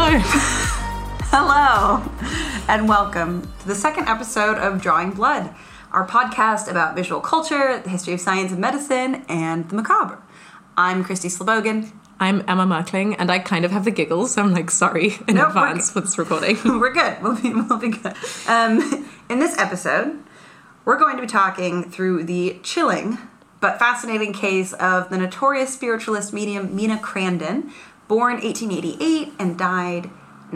Hello. Hello, and welcome to the second episode of Drawing Blood, our podcast about visual culture, the history of science and medicine, and the macabre. I'm Christy Slebogan. I'm Emma Merkling, and I kind of have the giggles, so I'm like, sorry in advance for this recording. We're good. We'll be good. In this episode, we're going to be talking through the chilling but fascinating case of the notorious spiritualist medium Mina Crandon, born 1888 and died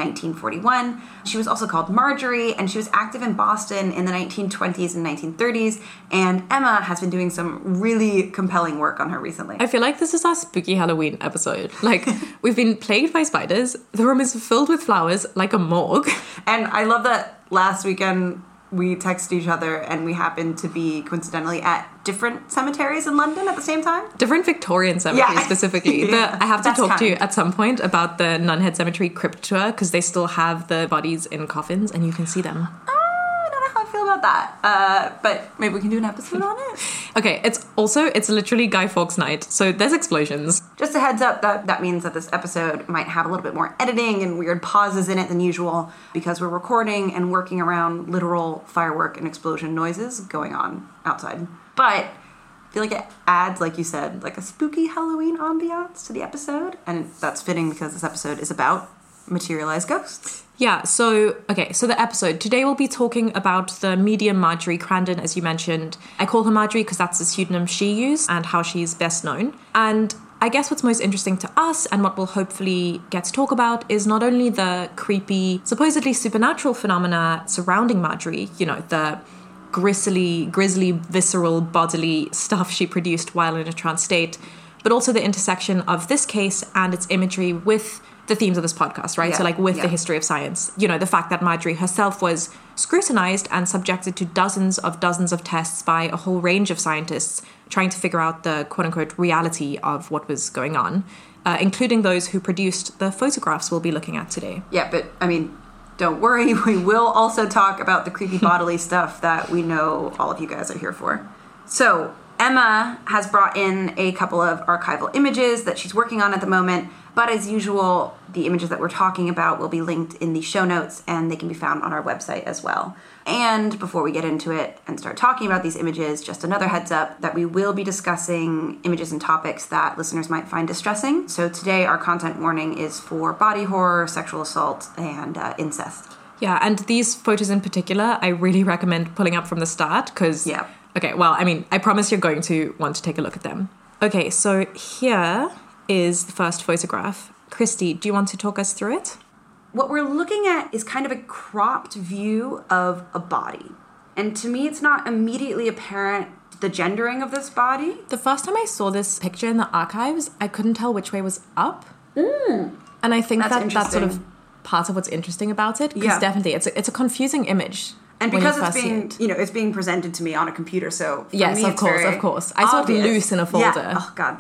1941. She was also called Marjorie, and she was active in Boston in the 1920s and 1930s, and Emma has been doing some really compelling work on her recently. I feel like this is our spooky Halloween episode. Like, we've been plagued by spiders, the room is filled with flowers like a morgue. And I love that last weekend we texted each other and we happened to be coincidentally at different cemeteries in London at the same time. Different Victorian cemeteries specifically. Yeah, I have to talk to you at some point about the Nunhead Cemetery crypt tour, because they still have the bodies in coffins and you can see them. I don't know how I feel about that, but maybe we can do an episode on it. Okay, it's literally Guy Fawkes night, so there's explosions. Just a heads up, that means that this episode might have a little bit more editing and weird pauses in it than usual, because we're recording and working around literal firework and explosion noises going on outside. But I feel like it adds, like you said, like a spooky Halloween ambiance to the episode, and that's fitting because this episode is about materialized ghosts. Yeah, so the episode. Today we'll be talking about the medium Marjorie Crandon, as you mentioned. I call her Marjorie because that's the pseudonym she used and how she's best known. And I guess what's most interesting to us, and what we'll hopefully get to talk about, is not only the creepy, supposedly supernatural phenomena surrounding Marjorie, you know, the grisly, visceral, bodily stuff she produced while in a trance state, but also the intersection of this case and its imagery with the themes of this podcast, right? Yeah, so like with the history of science, you know, the fact that Marjorie herself was scrutinized and subjected to dozens of tests by a whole range of scientists trying to figure out the quote-unquote reality of what was going on, including those who produced the photographs we'll be looking at today. Yeah, but I mean, don't worry, we will also talk about the creepy bodily stuff that we know all of you guys are here for. So Emma has brought in a couple of archival images that she's working on at the moment, but as usual, the images that we're talking about will be linked in the show notes, and they can be found on our website as well. And before we get into it and start talking about these images, just another heads up that we will be discussing images and topics that listeners might find distressing. So today our content warning is for body horror, sexual assault, and incest. Yeah, and these photos in particular, I really recommend pulling up from the start, because... Yeah. Okay, well, I mean, I promise you're going to want to take a look at them. Okay, so here is the first photograph. Christy, do you want to talk us through it? What we're looking at is kind of a cropped view of a body. And to me, it's not immediately apparent the gendering of this body. The first time I saw this picture in the archives, I couldn't tell which way was up. And I think that's sort of part of what's interesting about it, because definitely it's a confusing image. And because it's being presented to me on a computer, so for yes, me, of course. I saw it loose in a folder. Yeah. Oh God,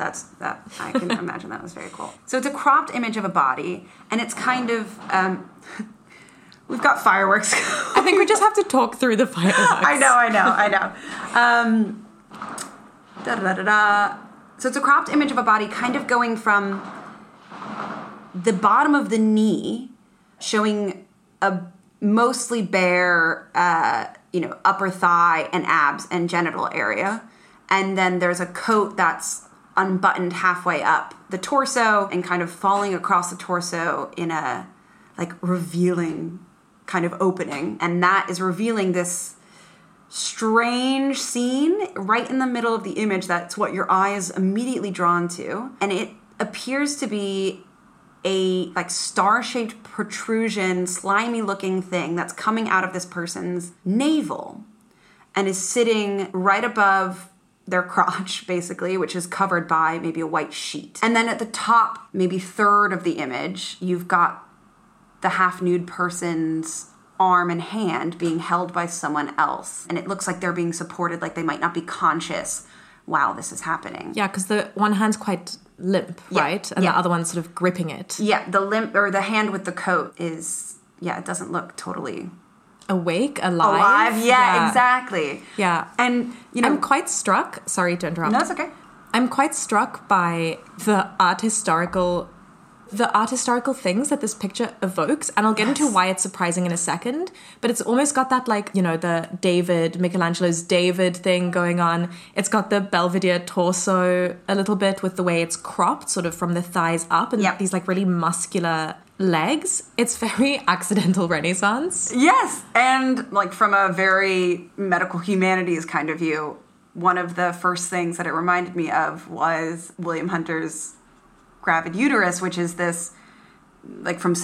I can imagine that was very cool. So it's a cropped image of a body, and it's kind of we've got fireworks. I think we just have to talk through the fireworks. I know. So it's a cropped image of a body, kind of going from the bottom of the knee, showing a mostly bare, upper thigh and abs and genital area. And then there's a coat that's unbuttoned halfway up the torso and kind of falling across the torso in a, revealing kind of opening. And that is revealing this strange scene right in the middle of the image. That's what your eye is immediately drawn to. And it appears to be a star-shaped protrusion, slimy-looking thing that's coming out of this person's navel and is sitting right above their crotch, basically, which is covered by maybe a white sheet. And then at the top, maybe third of the image, you've got the half-nude person's arm and hand being held by someone else. And it looks like they're being supported, like they might not be conscious while this is happening. Yeah, because the one hand's quite limp, right? And the other one's sort of gripping it. Yeah, the limp, or the hand with the coat is, it doesn't look totally... Awake, alive. Yeah, exactly. Yeah. And, I'm quite struck... Sorry to interrupt. No, it's okay. I'm quite struck by the art historical the art historical things that this picture evokes, and I'll get into why it's surprising in a second, but it's almost got that, like, you know, the Michelangelo's David thing going on. It's got the Belvedere torso a little bit with the way it's cropped, sort of from the thighs up, and these, like, really muscular legs. It's very accidental Renaissance. Yes, and, like, from a very medical humanities kind of view, one of the first things that it reminded me of was William Hunter's Gravid Uterus, which is this, like, from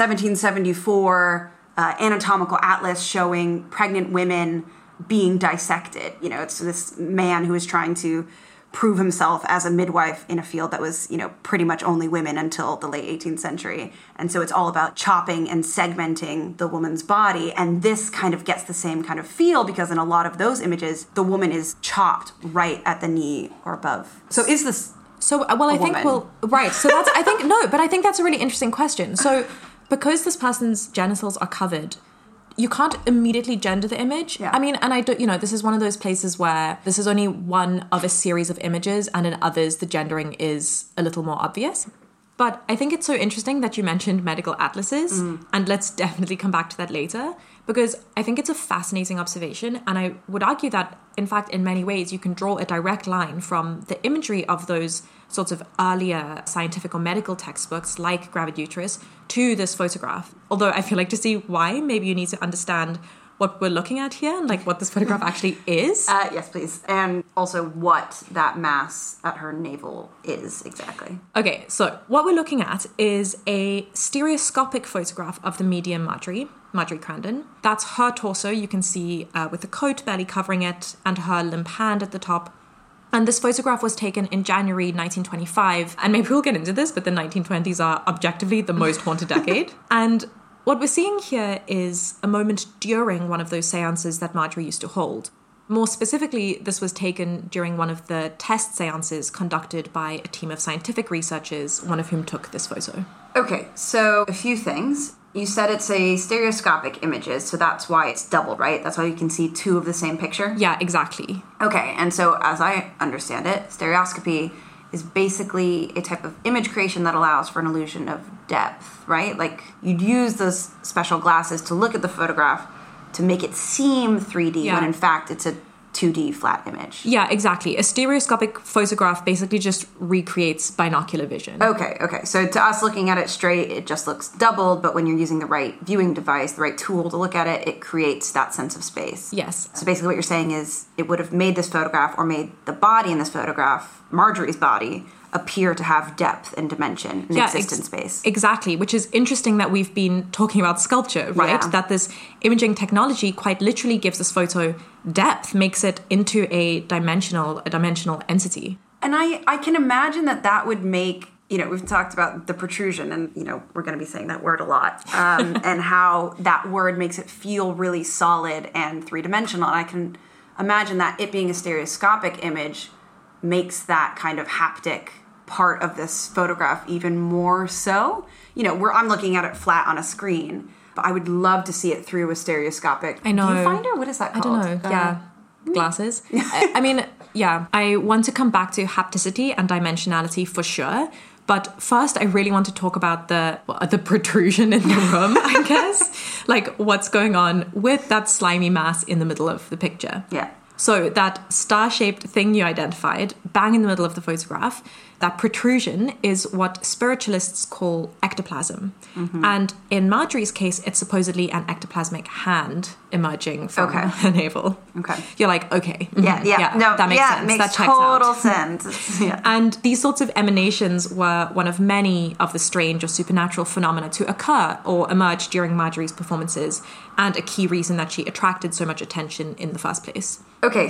1774 anatomical atlas showing pregnant women being dissected. You know, it's this man who is trying to prove himself as a midwife in a field that was, you know, pretty much only women until the late 18th century. And so it's all about chopping and segmenting the woman's body. And this kind of gets the same kind of feel, because in a lot of those images, the woman is chopped right at the knee or above. So is this... So, well, I think, right. So that's, I think, no, but I think that's a really interesting question. So, because this person's genitals are covered, you can't immediately gender the image. Yeah. I mean, and I don't, you know, this is one of those places where this is only one of a series of images, and in others, the gendering is a little more obvious. But I think it's so interesting that you mentioned medical atlases, and let's definitely come back to that later, because I think it's a fascinating observation, and I would argue that, in fact, in many ways, you can draw a direct line from the imagery of those sorts of earlier scientific or medical textbooks like Gravid Uterus to this photograph. Although I feel like, to see why, maybe you need to understand what we're looking at here and, like, what this photograph actually is. Yes, please. And also what that mass at her navel is exactly. Okay, so what we're looking at is a stereoscopic photograph of the medium Marjorie Crandon. That's her torso, you can see, with the coat barely covering it, and her limp hand at the top. And this photograph was taken in January 1925. And maybe we'll get into this, but the 1920s are objectively the most haunted decade. And what we're seeing here is a moment during one of those seances that Marjorie used to hold. More specifically, this was taken during one of the test seances conducted by a team of scientific researchers, one of whom took this photo. Okay, so a few things. You said it's a stereoscopic images, so that's why it's doubled, right? That's why you can see two of the same picture? Yeah, exactly. Okay, and so as I understand it, stereoscopy is basically a type of image creation that allows for an illusion of depth, right? Like, you'd use those special glasses to look at the photograph to make it seem 3D, when in fact it's a 2D flat image. Yeah, exactly. A stereoscopic photograph basically just recreates binocular vision. Okay. So to us looking at it straight, it just looks doubled, but when you're using the right viewing device, the right tool to look at it, it creates that sense of space. Yes. So basically what you're saying is it would have made this photograph, or made the body in this photograph, Marjorie's body, appear to have depth and dimension and exist in space. Exactly, which is interesting that we've been talking about sculpture, right? Yeah. That this imaging technology quite literally gives this photo depth, makes it into a dimensional entity. And I can imagine that would make, you know, we've talked about the protrusion, and, you know, we're going to be saying that word a lot, and how that word makes it feel really solid and three-dimensional. And I can imagine that it being a stereoscopic image makes that kind of haptic part of this photograph even more so. You know, I'm looking at it flat on a screen, but I would love to see it through a stereoscopic viewfinder. What is that called? I don't know. Yeah. Glasses. I mean, yeah. I want to come back to hapticity and dimensionality for sure. But first, I really want to talk about the protrusion in the room, I guess. Like, what's going on with that slimy mass in the middle of the picture. Yeah. So that star-shaped thing you identified, bang in the middle of the photograph, that protrusion is what spiritualists call ectoplasm. Mm-hmm. And in Marjorie's case, it's supposedly an ectoplasmic hand emerging from her navel. Okay. You're like, okay. Mm-hmm. Yeah. No, that makes sense. Makes that checks total out. Sense. Yeah. And these sorts of emanations were one of many of the strange or supernatural phenomena to occur or emerge during Marjorie's performances, and a key reason that she attracted so much attention in the first place. Okay,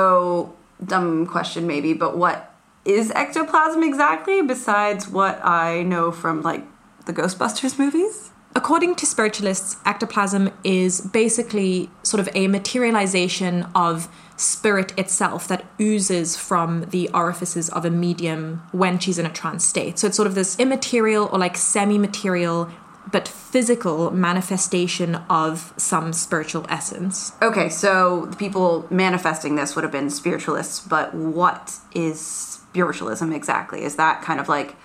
so dumb question maybe, but what is ectoplasm exactly, besides what I know from, like, the Ghostbusters movies? According to spiritualists, ectoplasm is basically sort of a materialization of spirit itself that oozes from the orifices of a medium when she's in a trance state. So it's sort of this immaterial or, like, semi-material but physical manifestation of some spiritual essence. Okay, so the people manifesting this would have been spiritualists, but what is spiritualism exactly? Is that kind of like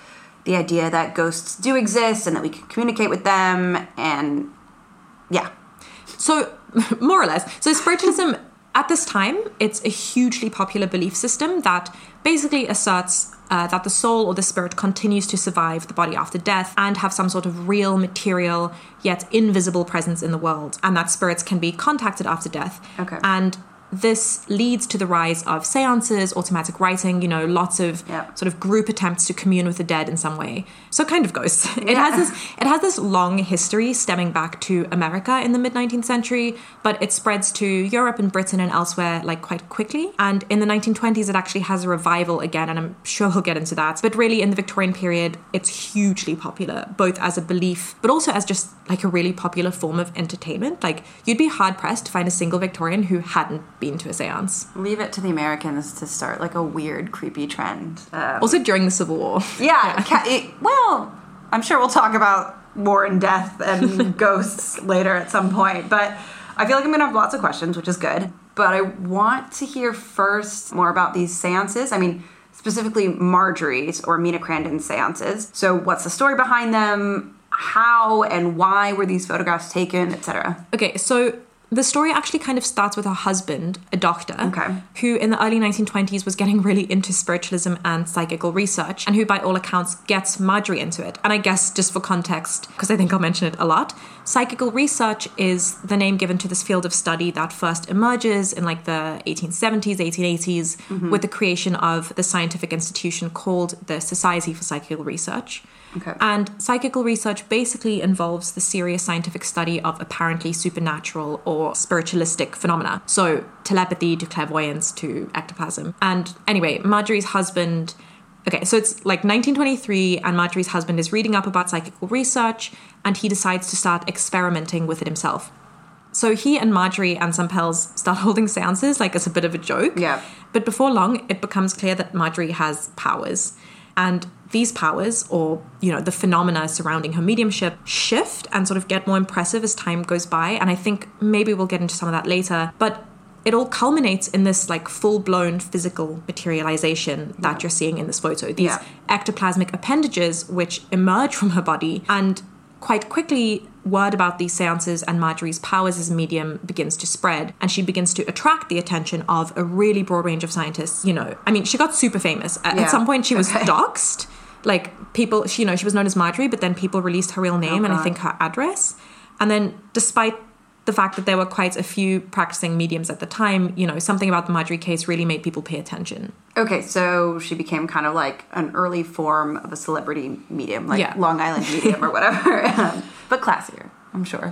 the idea that ghosts do exist and that we can communicate with them, and yeah. So, more or less. So, spiritualism, at this time, it's a hugely popular belief system that basically asserts that the soul or the spirit continues to survive the body after death and have some sort of real, material, yet invisible presence in the world, and that spirits can be contacted after death. Okay. And this leads to the rise of seances, automatic writing, lots of sort of group attempts to commune with the dead in some way. So kind of ghosts. Yeah. It has this long history stemming back to America in the mid-19th century, but it spreads to Europe and Britain and elsewhere like quite quickly. And in the 1920s, it actually has a revival again, and I'm sure we'll get into that. But really, in the Victorian period, it's hugely popular, both as a belief, but also as just like a really popular form of entertainment. Like, you'd be hard-pressed to find a single Victorian who hadn't been to a seance. Leave it to the Americans to start like a weird, creepy trend. Also during the Civil War. Yeah. Well, I'm sure we'll talk about war and death and ghosts later at some point, but I feel like I'm going to have lots of questions, which is good. But I want to hear first more about these seances. I mean, specifically Marjorie's or Mina Crandon's seances. So what's the story behind them? How and why were these photographs taken, etc.? Okay, so the story actually kind of starts with her husband, a doctor, who in the early 1920s was getting really into spiritualism and psychical research, and who by all accounts gets Marjorie into it. And I guess just for context, because I think I'll mention it a lot, psychical research is the name given to this field of study that first emerges in like the 1870s, 1880s, with the creation of the scientific institution called the Society for Psychical Research. Okay. And psychical research basically involves the serious scientific study of apparently supernatural or spiritualistic phenomena. So telepathy to clairvoyance to ectoplasm. And anyway, Marjorie's husband... Okay, so it's like 1923 and Marjorie's husband is reading up about psychical research and he decides to start experimenting with it himself. So he and Marjorie and some pals start holding seances like as a bit of a joke. Yeah. But before long, it becomes clear that Marjorie has powers. And these powers, or, the phenomena surrounding her mediumship, shift and sort of get more impressive as time goes by. And I think maybe we'll get into some of that later. But it all culminates in this like full-blown physical materialization that you're seeing in this photo. These ectoplasmic appendages which emerge from her body, and quite quickly word about these seances and Marjorie's powers as a medium begins to spread, and she begins to attract the attention of a really broad range of scientists. I mean, she got super famous. At some point she was doxxed. Like, people, she was known as Marjorie, but then people released her real name and I think her address. And then despite the fact that there were quite a few practicing mediums at the time, something about the Marjorie case really made people pay attention. Okay, so she became kind of like an early form of a celebrity medium, like Long Island medium or whatever, but classier, I'm sure.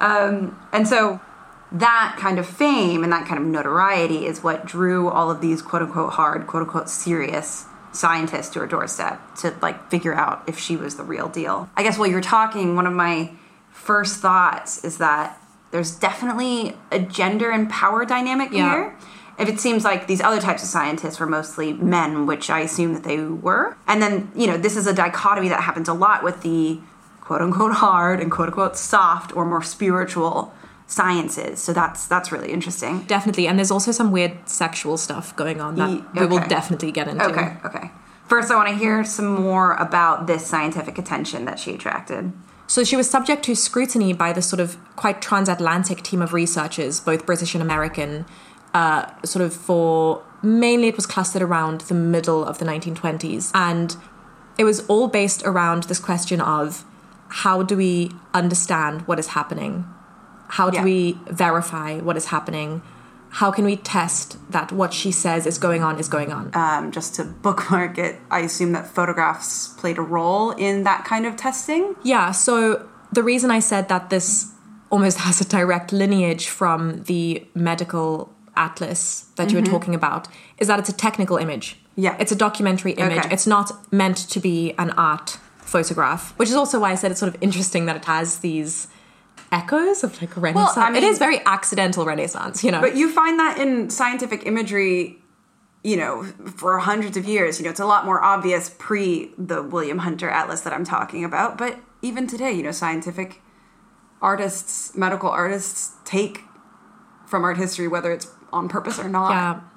And so that kind of fame and that kind of notoriety is what drew all of these quote-unquote hard, quote-unquote serious scientists to her doorstep to like figure out if she was the real deal. I guess while you were talking, one of my first thoughts is that there's definitely a gender and power dynamic here. If it seems like these other types of scientists were mostly men, which I assume that they were. And then, this is a dichotomy that happens a lot with the quote-unquote hard and quote-unquote soft or more spiritual sciences. So that's really interesting. Definitely. And there's also some weird sexual stuff going on that we will definitely get into. Okay. First, I want to hear some more about this scientific attention that she attracted. So she was subject to scrutiny by this sort of quite transatlantic team of researchers, both British and American, mainly it was clustered around the middle of the 1920s. And it was all based around this question of how do we understand what is happening? How do we verify what is happening? How can we test that what she says is going on is going on? Just to bookmark it, I assume that photographs played a role in that kind of testing? Yeah, so the reason I said that this almost has a direct lineage from the medical atlas that you were talking about is that it's a technical image. Yeah. It's a documentary image. It's not meant to be an art photograph, which is also why I said it's sort of interesting that it has these echoes of like Renaissance. Well, I mean, it is very accidental Renaissance, But you find that in scientific imagery, for hundreds of years, it's a lot more obvious pre the William Hunter Atlas that I'm talking about. But even today, scientific artists, medical artists take from art history, whether it's on purpose or not. Yeah.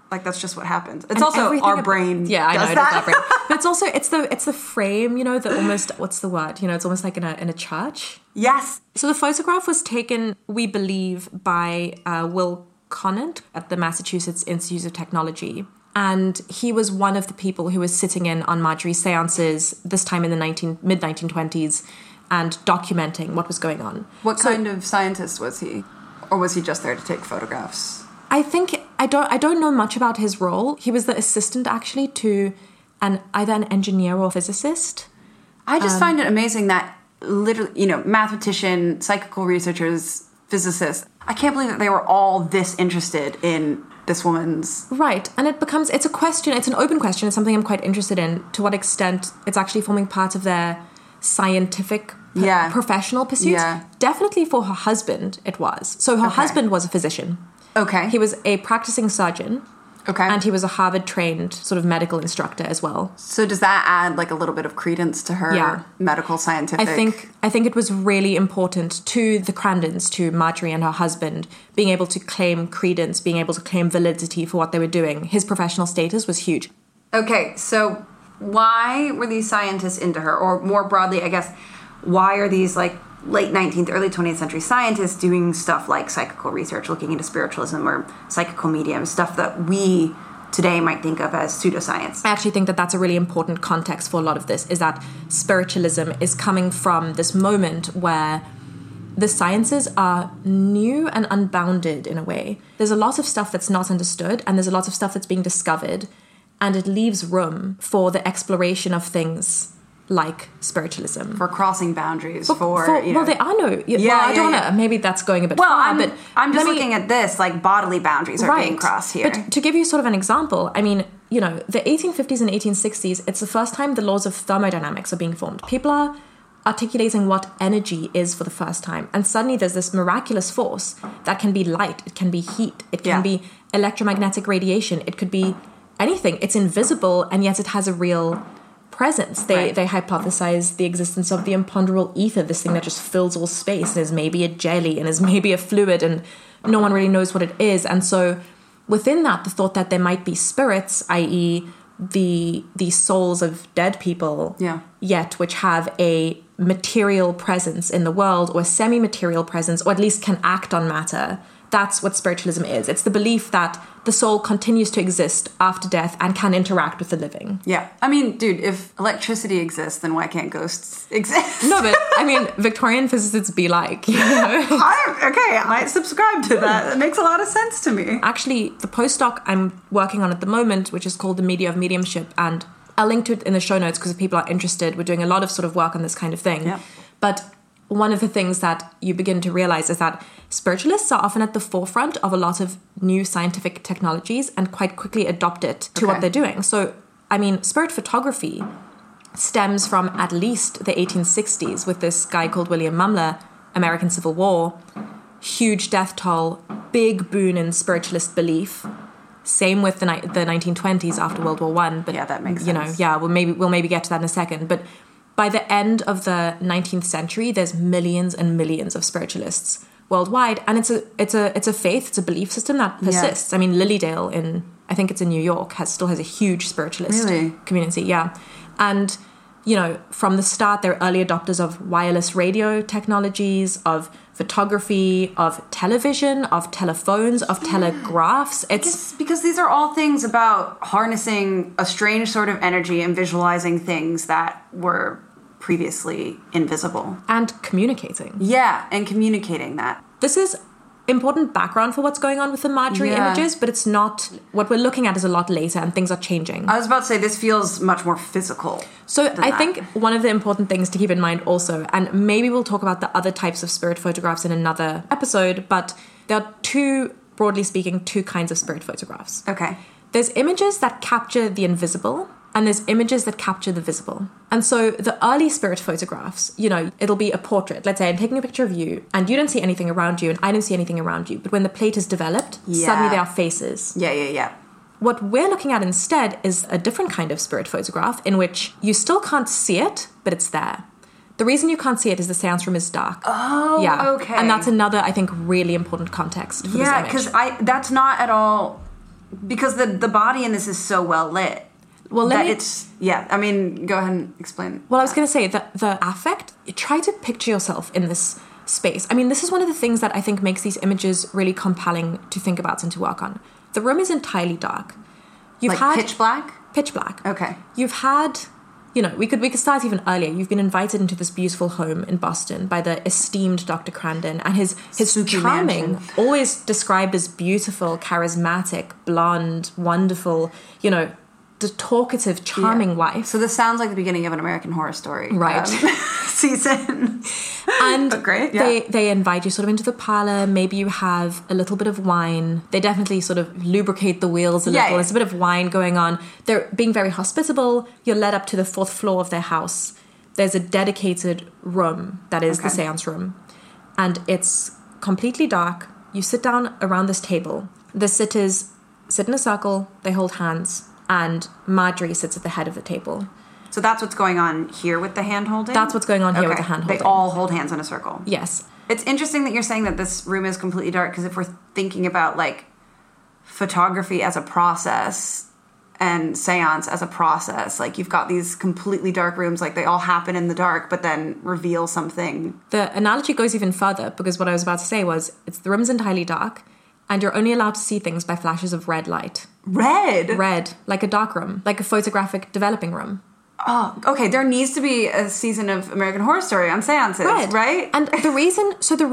Like, that's just what happens. It's also our brain. Yeah, I know, does it that. is our brain. But it's also, it's the frame, you know, the almost, what's the word? You know, it's almost like in a church. Yes. So the photograph was taken, we believe, by Will Conant at the Massachusetts Institute of Technology. And he was one of the people who was sitting in on Marjorie's seances this time in the mid-1920s and documenting what was going on. What kind of scientist was he? Or was he just there to take photographs? I think, I don't know much about his role. He was the assistant, actually, to either an engineer or physicist. I just find it amazing that literally, you know, mathematician, psychical researchers, physicists, I can't believe that they were all this interested in this woman's... Right, and it's a question, it's an open question, it's something I'm quite interested in, to what extent it's actually forming part of their scientific professional pursuits. Yeah. Definitely for her husband, it was. So her husband was a physician. Okay. He was a practicing surgeon. Okay. And he was a Harvard-trained sort of medical instructor as well. So does that add like a little bit of credence to her medical scientific... I think it was really important to the Crandons, to Marjorie and her husband, being able to claim credence, being able to claim validity for what they were doing. His professional status was huge. Okay, so why were these scientists into her? Or more broadly, I guess, why are these like late 19th, early 20th century scientists doing stuff like psychical research, looking into spiritualism or psychical medium, stuff that we today might think of as pseudoscience? I actually think that that's a really important context for a lot of this, is that spiritualism is coming from this moment where the sciences are new and unbounded in a way. There's a lot of stuff that's not understood, and there's a lot of stuff that's being discovered, and it leaves room for the exploration of things like spiritualism. For crossing boundaries, Well, there are no... I don't know. Maybe that's going a bit far, but... I'm just looking at this, like bodily boundaries are being crossed here. But to give you sort of an example, I mean, you know, the 1850s and 1860s, it's the first time the laws of thermodynamics are being formed. People are articulating what energy is for the first time. And suddenly there's this miraculous force that can be light, it can be heat, it can be electromagnetic radiation, it could be anything. It's invisible, and yet it has a real... presence. They hypothesize the existence of the imponderable ether, this thing that just fills all space and is maybe a jelly and is maybe a fluid, and no one really knows what it is. And so within that, the thought that there might be spirits, i.e. the souls of dead people, yet which have a material presence in the world, or a semi-material presence, or at least can act on matter. That's what spiritualism is. It's the belief that the soul continues to exist after death and can interact with the living. Yeah. I mean, dude, if electricity exists, then why can't ghosts exist? No, but, I mean, Victorian physicists be like, you know. I might subscribe to that. It makes a lot of sense to me. Actually, the postdoc I'm working on at the moment, which is called The Media of Mediumship, and I'll link to it in the show notes because if people are interested, we're doing a lot of sort of work on this kind of thing. Yeah. But one of the things that you begin to realize is that spiritualists are often at the forefront of a lot of new scientific technologies and quite quickly adopt it to what they're doing. So, I mean, spirit photography stems from at least the 1860s with this guy called William Mumler, American Civil War, huge death toll, big boon in spiritualist belief. Same with the 1920s after World War I. But, that makes sense. We'll maybe get to that in a second. But by the end of the 19th century, there's millions and millions of spiritualists worldwide, and it's a faith, it's a belief system that persists. I mean, Lilydale I think it's in New York, still has a huge spiritualist community. Yeah, and you know, from the start, they're early adopters of wireless radio technologies, of photography, of television, of telephones, of telegraphs. It's because these are all things about harnessing a strange sort of energy and visualizing things that were previously invisible. And communicating. Yeah, and communicating that. This is important background for what's going on with the Marjorie images, but it's not... What we're looking at is a lot later, and things are changing. I was about to say, this feels much more physical. So I think one of the important things to keep in mind also, and maybe we'll talk about the other types of spirit photographs in another episode, but there are broadly speaking, two kinds of spirit photographs. Okay. There's images that capture the invisible, and there's images that capture the visible. And so the early spirit photographs, you know, it'll be a portrait. Let's say I'm taking a picture of you, and you don't see anything around you, and I don't see anything around you. But when the plate is developed, suddenly there are faces. Yeah. What we're looking at instead is a different kind of spirit photograph in which you still can't see it, but it's there. The reason you can't see it is the seance room is dark. Oh, yeah. Okay. And that's another, I think, really important context for this image. Yeah, because that's not at all because the body in this is so well lit. Well, I mean, go ahead and explain. Well, I was going to say that the affect, try to picture yourself in this space. I mean, this is one of the things that I think makes these images really compelling to think about and to work on. The room is entirely dark. You've had pitch black? Pitch black. Okay. You've had, you know, we could start even earlier. You've been invited into this beautiful home in Boston by the esteemed Dr. Crandon, and his charming, mansion. always described as beautiful, charismatic, blonde, wonderful, you know, the talkative, charming wife. So this sounds like the beginning of an American Horror Story season. And but great, yeah. They invite you sort of into the parlor. Maybe you have a little bit of wine. They definitely sort of lubricate the wheels a little. There's a bit of wine going on. They're being very hospitable. You're led up to the 4th floor of their house. There's a dedicated room that is the seance room. And it's completely dark. You sit down around this table. The sitters sit in a circle. They hold hands. And Marjorie sits at the head of the table. So that's what's going on here with the hand holding? That's what's going on here with the hand holding. They all hold hands in a circle. Yes. It's interesting that you're saying that this room is completely dark, because if we're thinking about, like, photography as a process and seance as a process, like, you've got these completely dark rooms, like, they all happen in the dark, but then reveal something. The analogy goes even further, because what I was about to say was, the room's entirely dark, and you're only allowed to see things by flashes of red light. Red, like a dark room, like a photographic developing room. Oh, okay. There needs to be a season of American Horror Story on seances, right? And the reason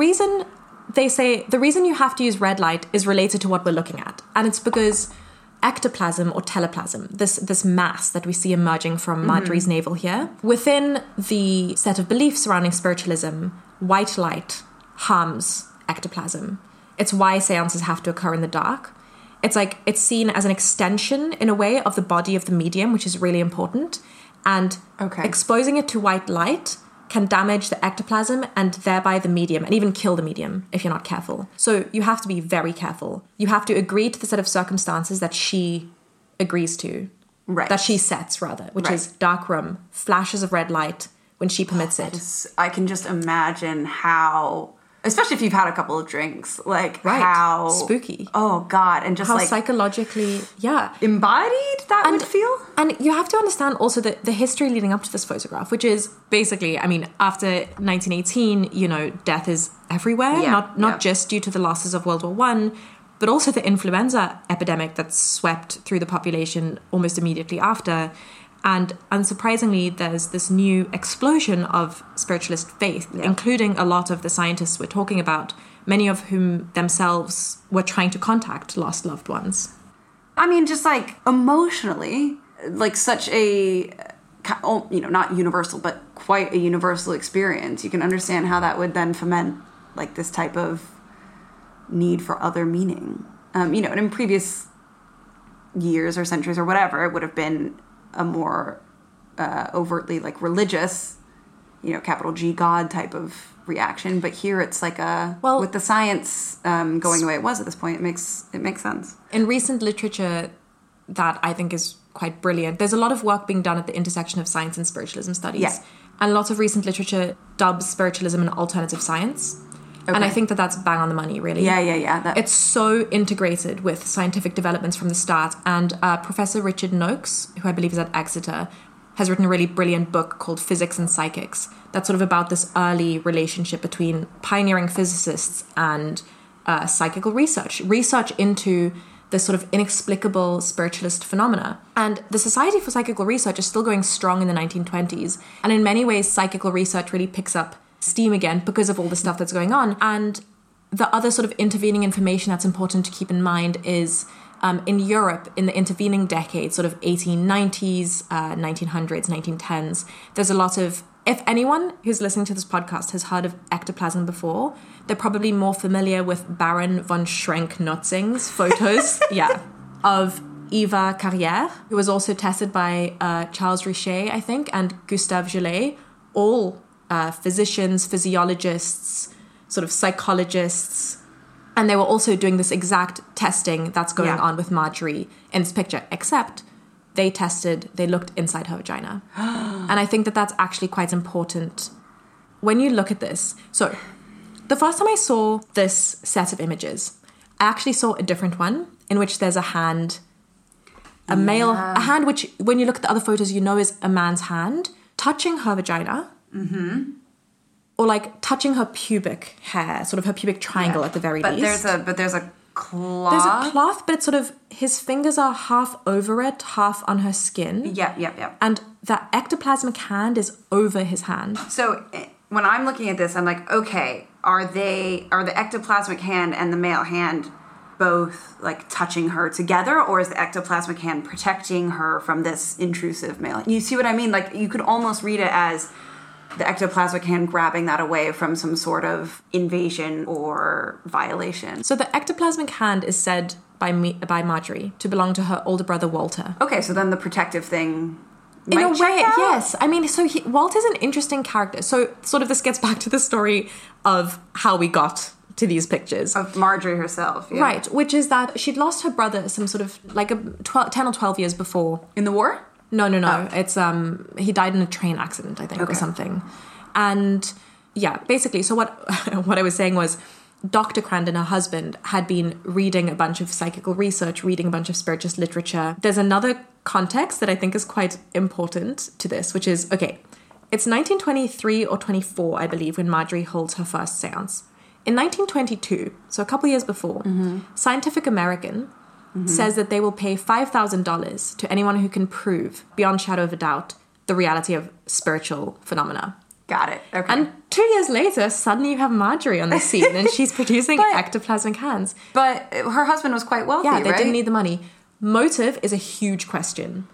you have to use red light is related to what we're looking at. And it's because ectoplasm or teleplasm, this mass that we see emerging from Marjorie's navel here, within the set of beliefs surrounding spiritualism, white light harms ectoplasm. It's why seances have to occur in the dark. It's like, it's seen as an extension, in a way, of the body of the medium, which is really important. And exposing it to white light can damage the ectoplasm and thereby the medium, and even kill the medium if you're not careful. So you have to be very careful. You have to agree to the set of circumstances that she agrees to. Right. That she sets, rather, which is dark room, flashes of red light when she permits it. I can just imagine how... Especially if you've had a couple of drinks, like how... spooky. Oh, God. And just how like... psychologically, embodied that would feel. And you have to understand also the history leading up to this photograph, which is basically, I mean, after 1918, you know, death is everywhere. Not just due to the losses of World War I, but also the influenza epidemic that swept through the population almost immediately after. And unsurprisingly, there's this new explosion of spiritualist faith, including a lot of the scientists we're talking about, many of whom themselves were trying to contact lost loved ones. I mean, just like emotionally, like such a, you know, not universal, but quite a universal experience. You can understand how that would then foment like this type of need for other meaning. You know, and in previous years or centuries or whatever, it would have been a more overtly like religious, you know, capital G God type of reaction. But here it's like with the science going the way it was at this point, it makes sense. In recent literature that I think is quite brilliant, there's a lot of work being done at the intersection of science and spiritualism studies. Yeah. And lots of recent literature dubs spiritualism an alternative science. Okay. And I think that's bang on the money, really. Yeah. It's so integrated with scientific developments from the start. And Professor Richard Noakes, who I believe is at Exeter, has written a really brilliant book called Physics and Psychics. That's sort of about this early relationship between pioneering physicists and psychical research into this sort of inexplicable spiritualist phenomena. And the Society for Psychical Research is still going strong in the 1920s. And in many ways, psychical research really picks up steam again because of all the stuff that's going on. And the other sort of intervening information that's important to keep in mind is in Europe, in the intervening decades, sort of 1890s, 1900s, 1910s, there's a lot of, if anyone who's listening to this podcast has heard of ectoplasm before, they're probably more familiar with Baron von Schrenck-Notzing's photos, of Eva Carrière, who was also tested by Charles Richet, I think, and Gustave Gillet, all physicians, physiologists, sort of psychologists, and they were also doing this exact testing that's going on with Marjorie in this picture, except they looked inside her vagina. And I think that's actually quite important when you look at this. So the first time I saw this set of images, I actually saw a different one in which there's a hand, a hand which when you look at the other photos, you know is a man's hand touching her vagina. Mm-hmm. Or like touching her pubic hair, sort of her pubic triangle at the very least. There's a cloth. There's a cloth, but it's sort of, his fingers are half over it, half on her skin. Yeah. And the ectoplasmic hand is over his hand. So when I'm looking at this, I'm like, okay, are the ectoplasmic hand and the male hand both like touching her together, or is the ectoplasmic hand protecting her from this intrusive male? You see what I mean? Like, you could almost read it as the ectoplasmic hand grabbing that away from some sort of invasion or violation. So the ectoplasmic hand is said by Marjorie to belong to her older brother Walter. Okay, so then the protective thing in a way, out? yes. I mean, so Walter's an interesting character. So sort of this gets back to the story of how we got to these pictures. Of Marjorie herself, yeah. Right, which is that she'd lost her brother some sort of, like 10 or 12 years before. In the war? No. Oh. It's he died in a train accident, I think, or something. And yeah, basically, so what I was saying was Dr. Crandon, her husband, had been reading a bunch of psychical research, reading a bunch of spiritist literature. There's another context that I think is quite important to this, which is, okay, it's 1923 or 24, I believe, when Marjorie holds her first seance. In 1922, so a couple years before, Scientific American says that they will pay $5,000 to anyone who can prove, beyond shadow of a doubt, the reality of spiritual phenomena. Got it. Okay. And 2 years later, suddenly you have Marjorie on the scene and she's producing ectoplasmic hands. But her husband was quite wealthy, right? Yeah, they right? didn't need the money. Motive is a huge question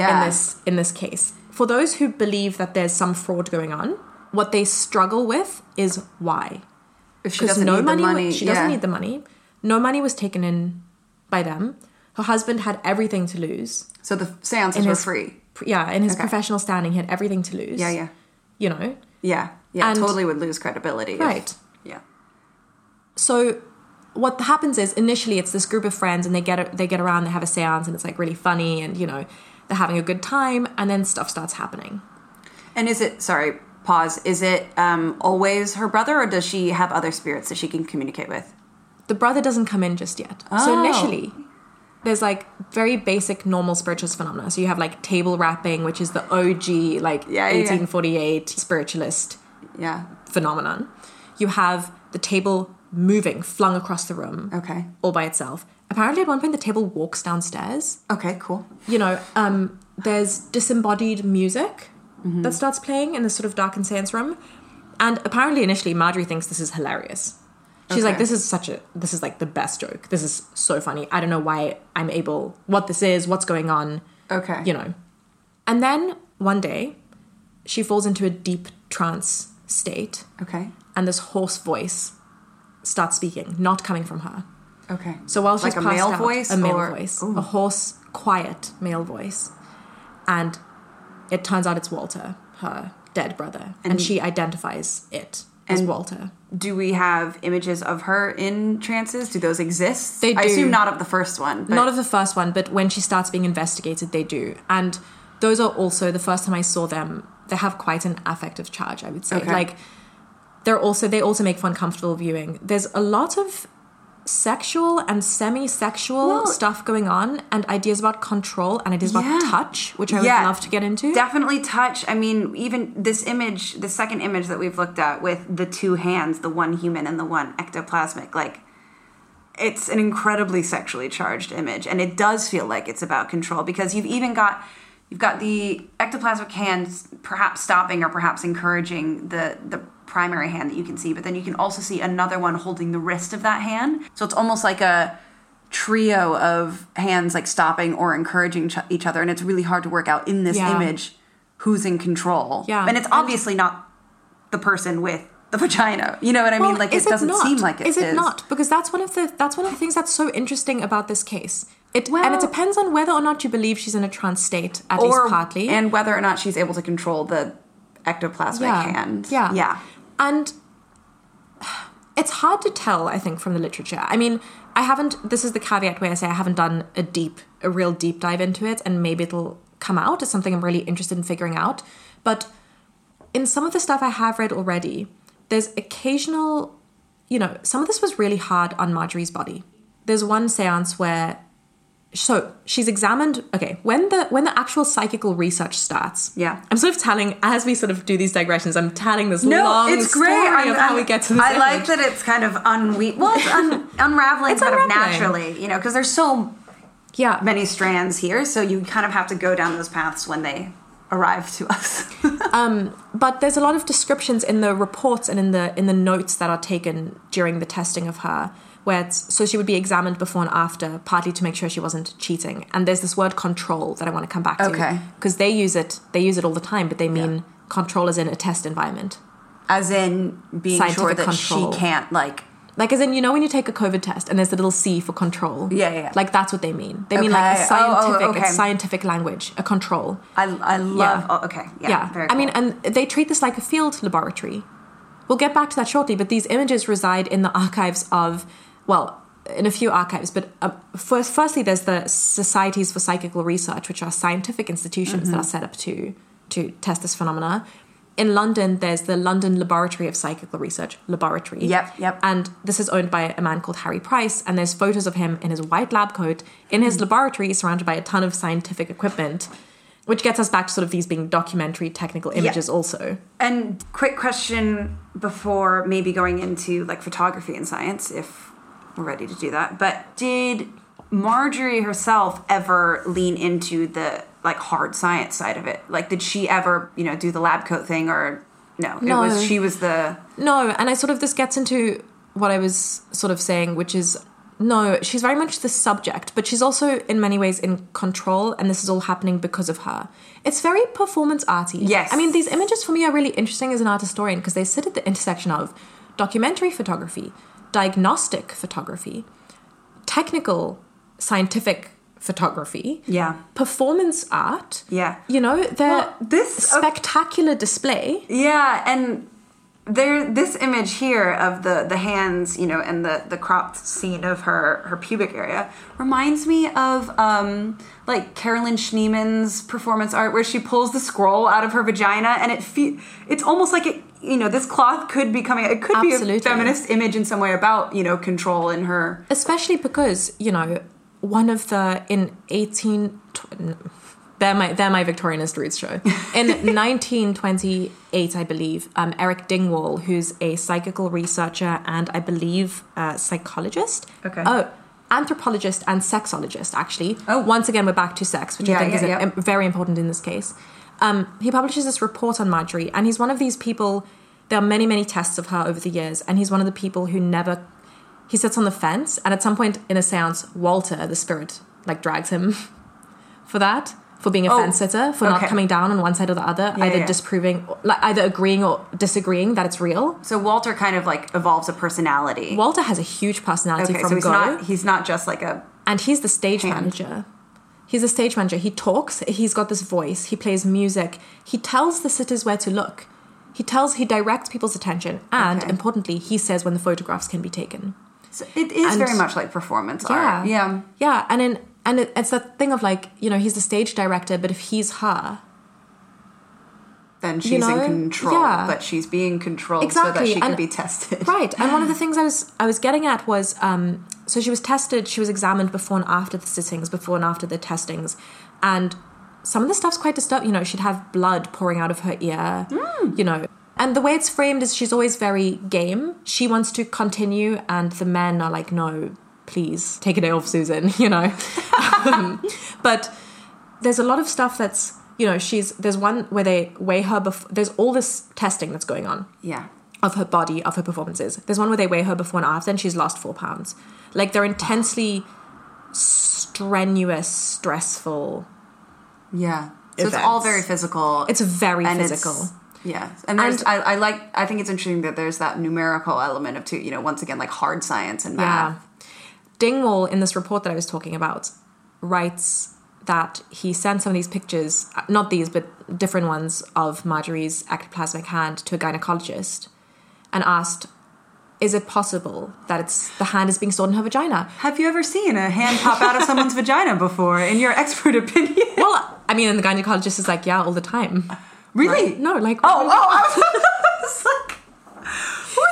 in this case. For those who believe that there's some fraud going on, what they struggle with is why. If she doesn't need the money. She doesn't need the money. No money was taken in by them. Her husband had everything to lose. So the seances were free. Yeah, in his professional standing, he had everything to lose. Yeah. You know? Yeah, and totally would lose credibility. Right. Yeah. So what happens is, initially it's this group of friends and they get around, they have a seance and it's like really funny and, you know, they're having a good time, and then stuff starts happening. And is it always her brother, or does she have other spirits that she can communicate with? The brother doesn't come in just yet. Oh. So initially, there's like very basic normal spiritualist phenomena. So you have like table rapping, which is the OG, like 1848 spiritualist phenomenon. You have the table moving, flung across the room. Okay. All by itself. Apparently at one point the table walks downstairs. Okay, cool. You know, there's disembodied music that starts playing in this sort of darkened seance room. And apparently initially Marjorie thinks this is hilarious. She's like, this is like the best joke. This is so funny. I don't know why I'm able, what this is, what's going on. Okay. You know. And then one day she falls into a deep trance state. Okay. And this hoarse voice starts speaking, not coming from her. Okay. So while she's like passed out, voice? A male voice. Ooh. A hoarse, quiet male voice. And it turns out it's Walter, her dead brother. And she identifies it as Walter. Do we have images of her in trances? Do those exist? They do. I assume not of the first one. But... Not of the first one, but when she starts being investigated, they do. And those are also, the first time I saw them, they have quite an affective charge, I would say. Okay. Like, they also make for uncomfortable viewing. There's a lot of sexual and semi-sexual stuff going on, and ideas about control and ideas about touch, which I would love to get into. Definitely touch. I mean, even this image, the second image that we've looked at with the two hands, the one human and the one ectoplasmic, like, it's an incredibly sexually charged image, and it does feel like it's about control, because you've got the ectoplasmic hands perhaps stopping or perhaps encouraging the primary hand that you can see, but then you can also see another one holding the wrist of that hand. So it's almost like a trio of hands like stopping or encouraging each other, and it's really hard to work out in this image who's in control. Yeah. And it's obviously not the person with the vagina. You know what I mean? Like, it doesn't seem like it is. Is it not? Because that's one of the things that's so interesting about this case. And it depends on whether or not you believe she's in a trance state, at least partly. And whether or not she's able to control the ectoplasmic hand. Yeah. And it's hard to tell, I think, from the literature. I mean, this is the caveat where I say I haven't done a real deep dive into it, and maybe it'll come out as something I'm really interested in figuring out. But in some of the stuff I have read already, there's occasional, you know, some of this was really hard on Marjorie's body. there's one seance where, so she's examined, okay, when the actual psychical research starts. Yeah. I'm sort of telling, as we sort of do these digressions, I'm telling this long story of how we get to this image. like that it's kind of unraveling It's kind unraveling. of naturally, you know, because there's so many strands here, so you kind of have to go down those paths when they arrive to us. But there's a lot of descriptions in the reports and in the notes that are taken during the testing of her, where so she would be examined before and after, partly to make sure she wasn't cheating. And there's this word control that I want to come back to. Okay. Because they use it all the time, but they mean control as in a test environment. As in being Scientific sure that control. she can't, like as in, you know when you take a COVID test and there's the little C for control? Yeah. Like, that's what they mean. They mean like a scientific, it's scientific language, a control. I love, okay. Yeah, very cool. I mean, and they treat this like a field laboratory. We'll get back to that shortly, but these images reside in the archives of, well, in a few archives, but firstly, there's the Societies for Psychical Research, which are scientific institutions that are set up to test this phenomena. In London, there's the London Laboratory of Psychical Research, Laboratory. Yep. And this is owned by a man called Harry Price, and there's photos of him in his white lab coat, in his laboratory, surrounded by a ton of scientific equipment, which gets us back to sort of these being documentary technical images also. And quick question before maybe going into like photography and science, if we're ready to do that. But did Marjorie herself ever lean into the like hard science side of it? Like, did she ever, you know, do the lab coat thing, or no? She was the... No, and this gets into what I was sort of saying, which is, no, she's very much the subject, but she's also in many ways in control, and this is all happening because of her. It's very performance arty. Yes. I mean, these images for me are really interesting as an art historian because they sit at the intersection of documentary photography, diagnostic photography, technical scientific photography, performance art, you know, spectacular display. Yeah, and this image here of the hands, you know, and the cropped scene of her pubic area reminds me of like Carolyn Schneeman's performance art where she pulls the scroll out of her vagina, and it's almost like it, you know, this cloth could be coming, it could be a feminist image in some way about, you know, control in her, especially because, you know, one of the they're my Victorianist roots show. In 1928, I believe, Eric Dingwall, who's a psychical researcher and I believe psychologist. Okay. Oh, anthropologist and sexologist, actually. Oh. Once again, we're back to sex, which I think is very important in this case. He publishes this report on Marjorie, and he's one of these people, there are many, many tests of her over the years, and he's one of the people who never... He sits on the fence, and at some point in a seance, Walter, the spirit, like drags him for that, for being a fence sitter, for not coming down on one side or the other, either disproving, like either agreeing or disagreeing that it's real. So Walter kind of like evolves a personality. Walter has a huge personality from so he's not just like a... And he's the stage manager. He's a stage manager. He talks, he's got this voice, he plays music, he tells the sitters where to look. He directs people's attention, and importantly, he says when the photographs can be taken. So it is very much like performance art. Yeah. Yeah, and it's that thing of like, you know, he's the stage director, but if he's her, then she's in control, but she's being controlled so that she can be tested. Right. And one of the things I was getting at was, so she was tested, she was examined before and after the sittings, before and after the testings, and some of the stuff's quite disturbing. You know, she'd have blood pouring out of her ear, you know. And the way it's framed is she's always very game. She wants to continue, and the men are like, no, please, take a day off, Susan, you know. But there's a lot of stuff that's, you know, there's one where they weigh her there's all this testing that's going on. Yeah. Of her body, of her performances. There's one where they weigh her before and after, and she's lost 4 pounds. Like, they're intensely strenuous, stressful. Yeah. So events. It's all very physical. It's very physical. Yeah, and I think it's interesting that there's that numerical element of, too, you know, once again, like hard science and math. Yeah. Dingwall, in this report that I was talking about, writes that he sent some of these pictures, not these, but different ones, of Marjorie's ectoplasmic hand to a gynecologist and asked, is it possible that the hand is being stored in her vagina? Have you ever seen a hand pop out of someone's vagina before, in your expert opinion? Well, I mean, and the gynecologist is like, yeah, all the time. Really? Right? No, like... I was like, what are these kind of...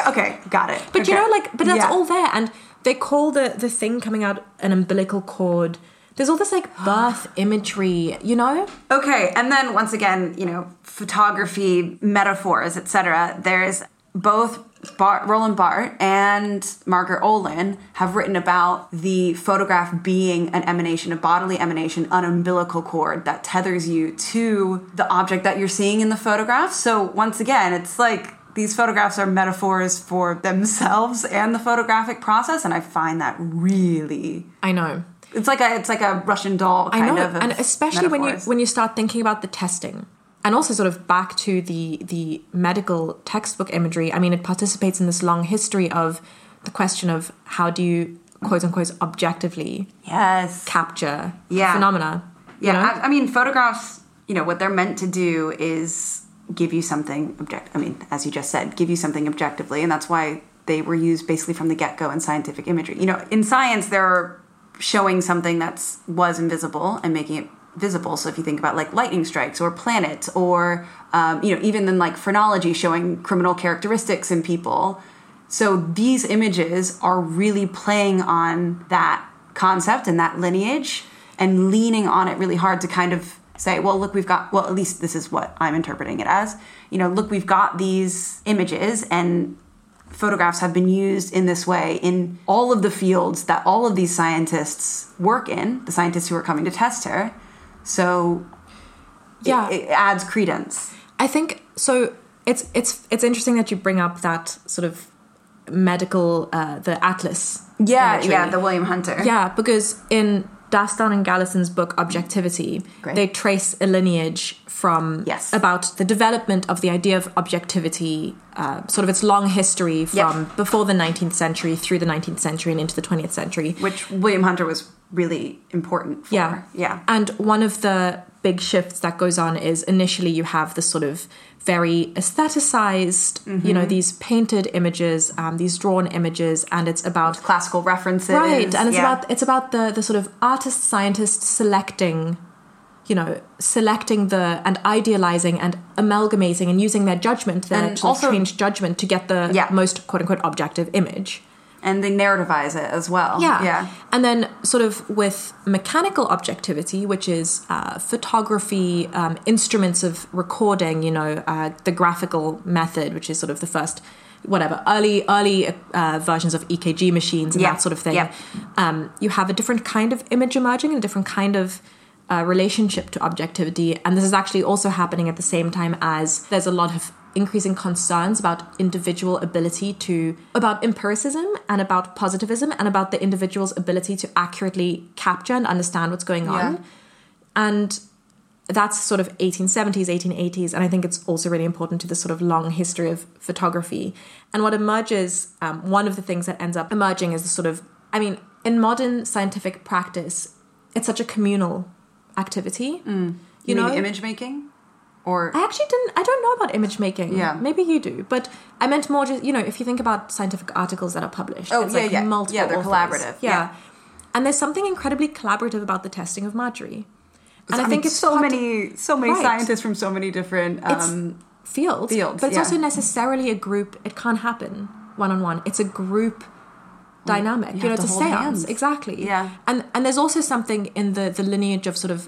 Okay, got it. But you know, like, but that's Yeah. all there. And they call the thing coming out an umbilical cord. There's all this like birth imagery, you know? Okay, and then once again, you know, photography, metaphors, etc. There's both Roland Barthes and Margaret Olin have written about the photograph being an emanation, a bodily emanation, an umbilical cord that tethers you to the object that you're seeing in the photograph. So once again, it's like these photographs are metaphors for themselves and the photographic process, and I find that really... I know. It's like a Russian doll kind of and especially metaphors. when you start thinking about the testing, and also sort of back to the medical textbook imagery. I mean, it participates in this long history of the question of how do you quote unquote objectively capture phenomena. Yeah, you know? I mean, photographs. You know what they're meant to do is give you something as you just said, give you something objectively, and that's why they were used basically from the get-go in scientific imagery. You know, in science, they're showing something was invisible and making it visible. So if you think about like lightning strikes or planets or, even in like phrenology showing criminal characteristics in people. So these images are really playing on that concept and that lineage and leaning on it really hard to kind of say, well, look, at least this is what I'm interpreting it as. You know, look, we've got these images and photographs have been used in this way in all of the fields that all of these scientists work in, the scientists who are coming to test her. So it adds credence. I think so. It's interesting that you bring up that sort of medical the atlas. Yeah, the William Hunter. Yeah, because in Dastan and Gallison's book Objectivity, they trace a lineage from about the development of the idea of objectivity, sort of its long history from before the 19th century through the 19th century and into the 20th century. Which William Hunter was really important for. Yeah. And one of the big shifts that goes on is initially you have this sort of very aestheticized, these painted images, these drawn images, and it's about classical references, right? And it's about the sort of artist scientist selecting and idealizing and amalgamating and using their judgment, their strange judgment to get the most quote unquote objective image. And they narrativize it as well. Yeah. And then sort of with mechanical objectivity, which is photography, instruments of recording, the graphical method, which is sort of the first, early versions of EKG machines and that sort of thing. Yeah. You have a different kind of image emerging and a different kind of relationship to objectivity. And this is actually also happening at the same time as there's a lot of increasing concerns about individual ability about empiricism and about positivism and about the individual's ability to accurately capture and understand what's going on. Yeah. And that's sort of 1870s, 1880s. And I think it's also really important to this sort of long history of photography. And what emerges, one of the things that ends up emerging is the sort of, in modern scientific practice, it's such a communal activity. You mean image making? Or I don't know about image making. Yeah. Maybe you do. But I meant more just, if you think about scientific articles that are published. Multiple they're authors. collaborative. Yeah. And there's something incredibly collaborative about the testing of Marjorie. And I think it's so many scientists from so many different fields. But it's also necessarily a group. It can't happen one-on-one. It's a group dynamic. It's a seance. Hands. Exactly. Yeah. And there's also something in the lineage of sort of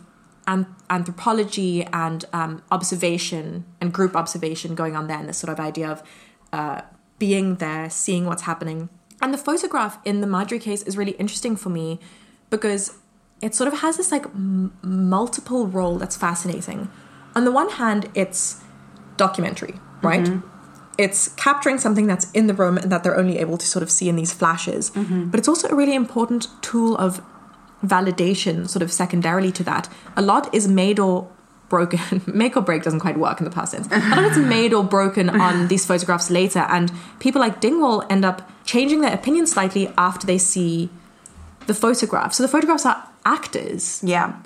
anthropology and observation and group observation going on there, and this sort of idea of being there, seeing what's happening. And the photograph in the Marjorie case is really interesting for me because it sort of has this like multiple role that's fascinating. On the one hand, it's documentary, right? Mm-hmm. It's capturing something that's in the room and that they're only able to sort of see in these flashes. Mm-hmm. But it's also a really important tool of validation sort of secondarily to that. A lot is made or broken. Make or break doesn't quite work in the past tense. A lot of it's made or broken on these photographs later, and people like Dingwall end up changing their opinion slightly after they see the photograph. So the photographs are actors. Yeah.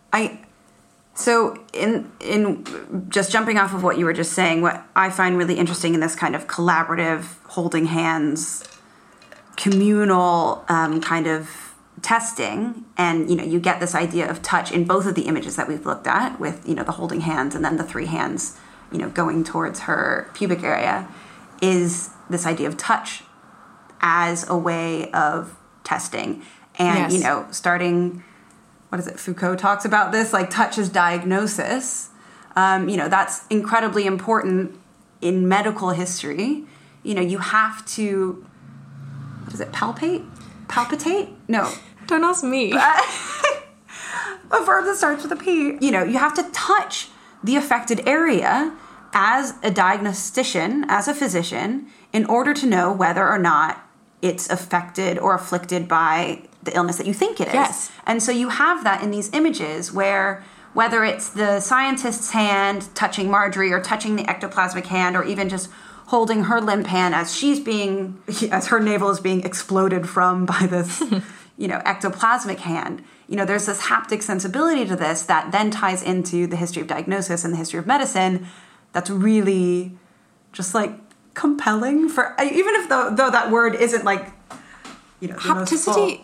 So in just jumping off of what you were just saying, what I find really interesting in this kind of collaborative, holding hands, communal kind of testing, and you get this idea of touch in both of the images that we've looked at with the holding hands and then the three hands going towards her pubic area, is this idea of touch as a way of testing. And, Yes. starting, what is it? Foucault talks about this, like touch as diagnosis. That's incredibly important in medical history. You have to, what is it? Palpitate? No. Don't ask me. A verb that starts with a P. You have to touch the affected area as a diagnostician, as a physician, in order to know whether or not it's affected or afflicted by the illness that you think it is. Yes. And so you have that in these images where whether it's the scientist's hand touching Marjorie or touching the ectoplasmic hand or even just holding her limp hand as her navel is being exploded from by this, ectoplasmic hand. There's this haptic sensibility to this that then ties into the history of diagnosis and the history of medicine that's really just like compelling for, even if though that word isn't like, Hapticity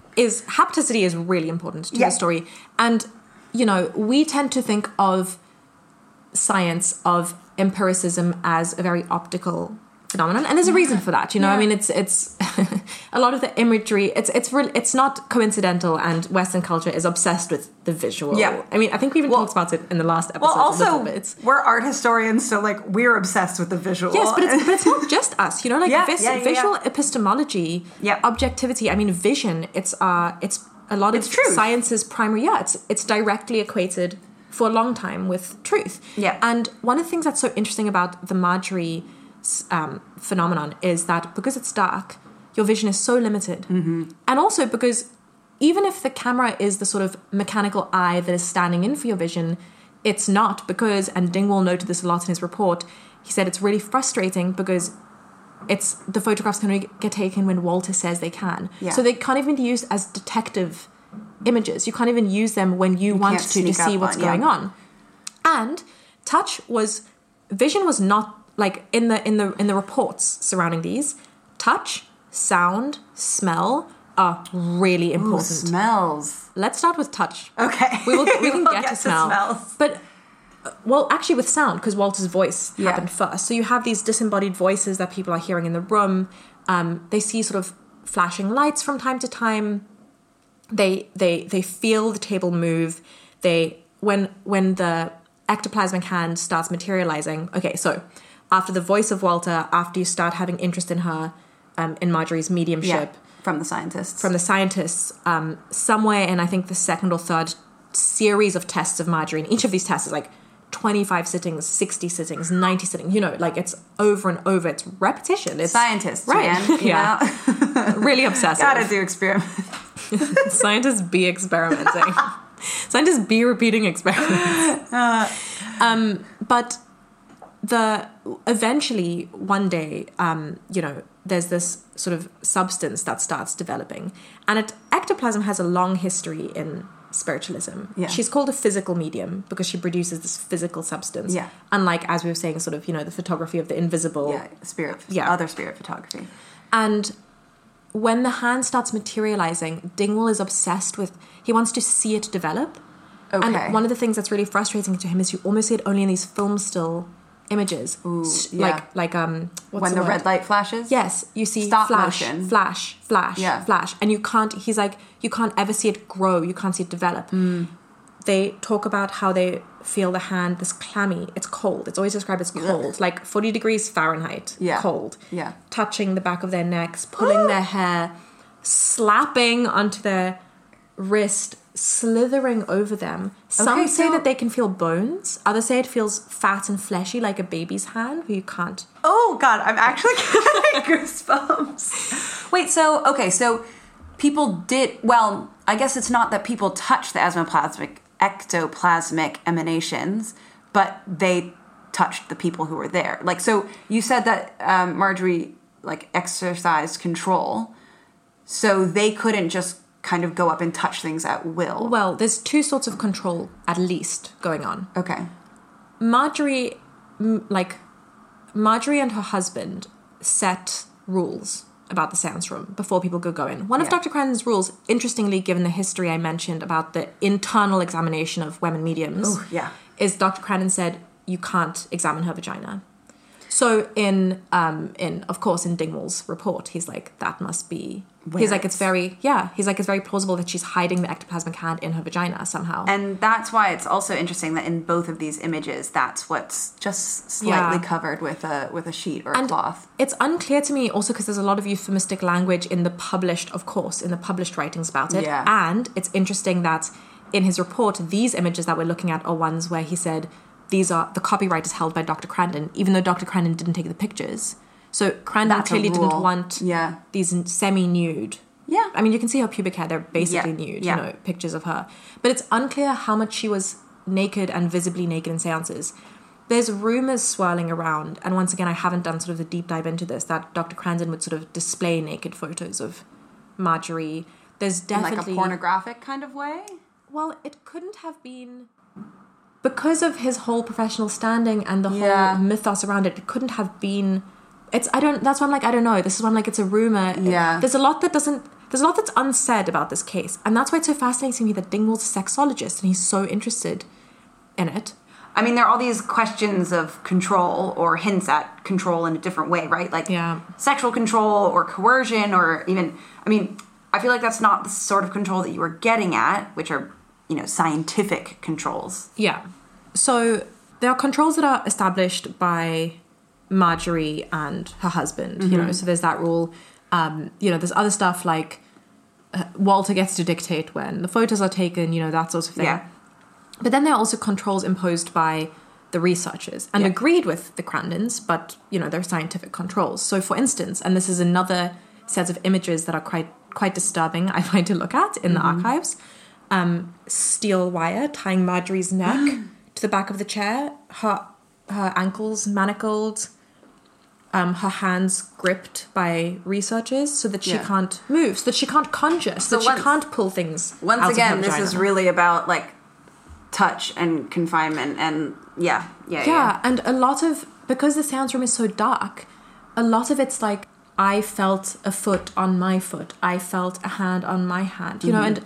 is really important to the story. And, we tend to think of science, of empiricism as a very optical phenomenon, and there's a reason for that. I mean, it's a lot of the imagery. It's not coincidental, and Western culture is obsessed with the visual. Yeah. I mean, I think we even talked about it in the last episode. Well, also, a little bit. we're art historians, so like we're obsessed with the visual. Yes, but it's not just us. Visual epistemology, Yeah. objectivity. I mean, vision. It's a lot of truth. science's primary. Yeah, it's directly equated for a long time with truth. Yeah. And one of the things that's so interesting about the Marjorie phenomenon is that because it's dark, your vision is so limited. Mm-hmm. And also because even if the camera is the sort of mechanical eye that is standing in for your vision, it's not, because, and Dingwall noted this a lot in his report, he said it's really frustrating because the photographs can only get taken when Walter says they can. Yeah. So they can't even be used as detective images. You can't even use them when you want to see what's going on. And vision was not, like in the reports surrounding these, touch, sound, smell are really important. Ooh, smells. Let's start with touch. Okay. We can We'll get to smell. smells. But actually with sound, because Walter's voice happened first. So you have these disembodied voices that people are hearing in the room. They see sort of flashing lights from time to time. They feel the table move. When the ectoplasmic hand starts materializing. Okay, so after the voice of Walter, after you start having interest in her, in Marjorie's mediumship. From the scientists. Somewhere in, I think, the second or third series of tests of Marjorie, and each of these tests is like 25 sittings, 60 sittings, 90 sittings, like it's over and over. It's repetition. It's scientists, right? Man, yeah. Really obsessive. Gotta do experiments. Scientists be experimenting. Scientists be repeating experiments. But eventually one day, there's this sort of substance that starts developing, and ectoplasm has a long history in spiritualism. Yeah. She's called a physical medium because she produces this physical substance. Yeah. Unlike, as we were saying, sort of, the photography of the invisible. Yeah, other spirit photography. And when the hand starts materializing, Dingwall is obsessed with, he wants to see it develop. Okay. And one of the things that's really frustrating to him is you almost see it only in these film still images. Ooh, yeah. Like what's when the word? red light flashes? Yes, you see Stop flash, motion. flash, Yeah. flash. And you can't ever see it grow, you can't see it develop. They talk about how they feel the hand, this clammy, it's cold. It's always described as cold, like 40 degrees Fahrenheit, cold. Yeah. Touching the back of their necks, pulling their hair, slapping onto their wrist, slithering over them. Some say that they can feel bones. Others say it feels fat and fleshy like a baby's hand, where you can't. Oh, God, I'm actually getting goosebumps. Wait, so people did, well, I guess it's not that people touched the ectoplasmic emanations, but they touched the people who were there. Like, so you said that Marjorie, like, exercised control, so they couldn't just kind of go up and touch things at will. Well, there's two sorts of control, at least, going on. Okay. Marjorie and her husband set rules about the seance room before people could go in. One of Dr. Crandon's rules, interestingly, given the history I mentioned about the internal examination of women mediums, is Dr. Crandon said, you can't examine her vagina. So in of course in Dingwall's report, he's like, that must be. He's like, it's very plausible that she's hiding the ectoplasmic hand in her vagina somehow. And that's why it's also interesting that in both of these images, that's what's just slightly covered with a sheet or a cloth. It's unclear to me also because there's a lot of euphemistic language in the published writings about it. Yeah. And it's interesting that in his report, these images that we're looking at are ones where he said the copyright is held by Dr. Crandon, even though Dr. Crandon didn't take the pictures. So Crandon clearly didn't want these semi-nude. Yeah. I mean, you can see her pubic hair. They're basically nude, you know, pictures of her. But it's unclear how much she was naked and visibly naked in seances. There's rumors swirling around, and once again, I haven't done sort of the deep dive into this, that Dr. Crandon would sort of display naked photos of Marjorie. There's definitely... In like a pornographic kind of way? Well, it couldn't have been... Because of his whole professional standing and the whole mythos around it, it couldn't have been... that's why I'm like, I don't know. This is why I'm like, it's a rumor. Yeah. There's a lot that's unsaid about this case. And that's why it's so fascinating to me that Dingwall's a sexologist and he's so interested in it. I mean, there are all these questions of control or hints at control in a different way, right? Like sexual control or coercion or even, I mean, I feel like that's not the sort of control that you were getting at, which are, you know, scientific controls. Yeah. So there are controls that are established by Marjorie and her husband, you know, so there's that rule. You know, there's other stuff like Walter gets to dictate when the photos are taken, you know, that sort of thing. Yeah. But then there are also controls imposed by the researchers and agreed with the Crandons, but, you know, they're scientific controls. So, for instance, and this is another set of images that are quite disturbing, I find, to look at in the archives. Steel wire tying Marjorie's neck to the back of the chair, her ankles manacled, her hands gripped by researchers so that she can't move, so that she can't conjure, so that she can't pull things Once out again, of her this vagina. is really about, like, touch and confinement and yeah. And a lot of, because the seance room is so dark, a lot of it's like, I felt a foot on my foot, I felt a hand on my hand, you know, and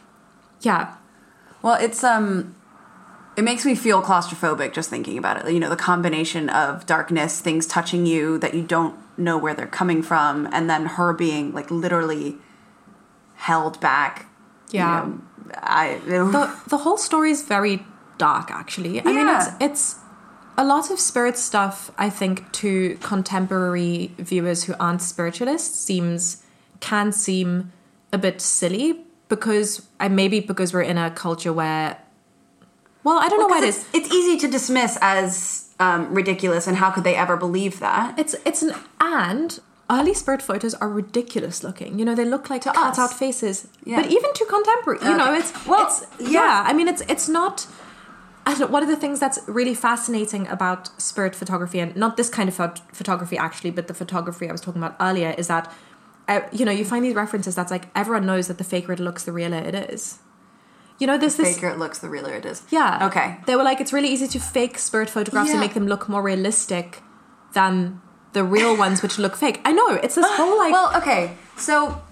well, it's it makes me feel claustrophobic just thinking about it. You know, the combination of darkness, things touching you that you don't know where they're coming from, and then her being like literally held back. Yeah. You know, the whole story is very dark, actually. I mean, it's a lot of spirit stuff, I think, to contemporary viewers who aren't spiritualists can seem a bit silly because we're in a culture where, well, I don't know why it is. It's easy to dismiss as ridiculous, and how could they ever believe that? And early spirit photos are ridiculous looking. You know, they look like cut out faces. Yeah. But even to contemporary, you know, I mean, it's not. I don't know, one of the things that's really fascinating about spirit photography, and not this kind of photography actually, but the photography I was talking about earlier, is that, you know, you find these references that's like, everyone knows that the faker it looks, the realer it is. You know, there's this... faker it looks, the realer it is. Yeah. Okay. They were like, it's really easy to fake spirit photographs and make them look more realistic than the real ones, which look fake. I know, it's this whole like... Well, okay, so...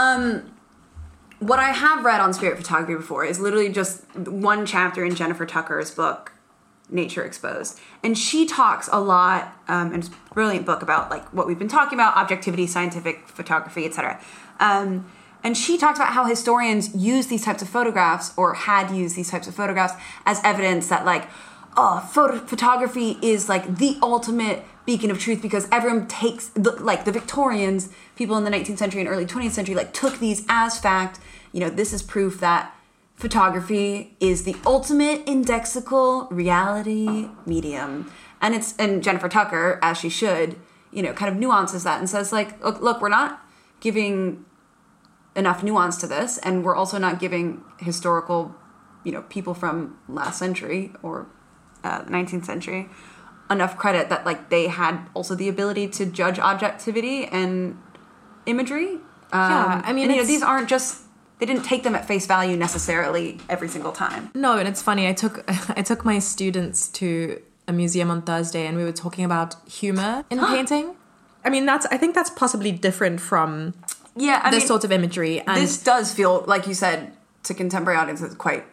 what I have read on spirit photography before is literally just one chapter in Jennifer Tucker's book, Nature Exposed. And she talks a lot, and it's a brilliant book about like what we've been talking about, objectivity, scientific photography, etc. And she talks about how historians use these types of photographs, or had used these types of photographs, as evidence that like, photography is like the ultimate beacon of truth, because everyone takes, like the Victorians, people in the 19th century and early 20th century, like took these as fact. You know, this is proof that photography is the ultimate indexical reality medium. And Jennifer Tucker, as she should, you know, kind of nuances that and says like, look, we're not giving enough nuance to this, and we're also not giving historical, you know, people from last century or 19th century enough credit that like they had also the ability to judge objectivity and imagery. I mean, and, you know, these aren't just, they didn't take them at face value necessarily every single time. No, and it's funny. I took my students to a museum on Thursday, and we were talking about humor in painting. I mean, I think that's possibly different from this sort of imagery. And this does feel, like you said, to contemporary audiences quite